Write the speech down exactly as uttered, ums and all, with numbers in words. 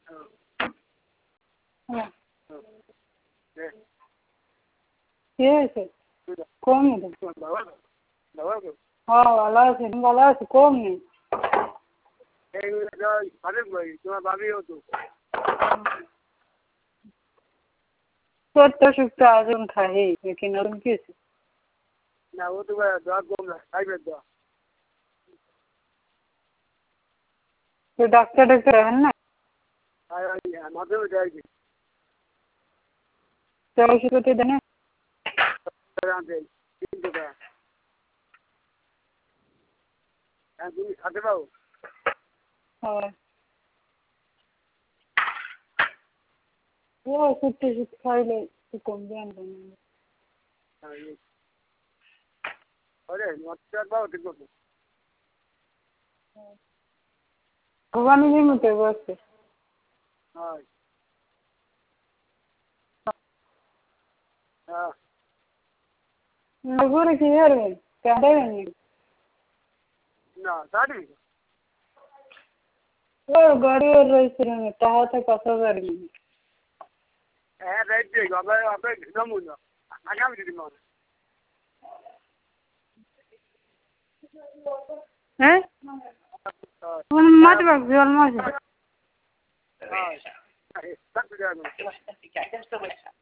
হ্যাঁ কি হয়েছে কম নেই হ্যাঁ ভালো আছি তুমি ভালো আছি কম নেই তোমার ভাবিও তো ছোট্ট সুক্ত আজন খাই लेकिन और उनकी না ও তো দোয়া কম না খাইবে দোয়া तो डॉक्टर डॉक्टर है ना মাঝে মধ্যে যাই चलो शुरू तो देना তিনশো টাকা হ্যাঁ তুমি খাতে পাও हाँ वो कुत्ते से खाई ले तो कम ध्यान देना अरे मच्छर पाओ ठीक मতো भगवान जी मत बस हाँ हाँ नगुर की यार में क्या देंगे ना साड़ी वो गाड़ी और रेस में कहा था कसो गाड़ी में है राइट दे बाबा आप नमूना आगा भी दी मार हैं हम मत बक जोल मत हाँ सब जानो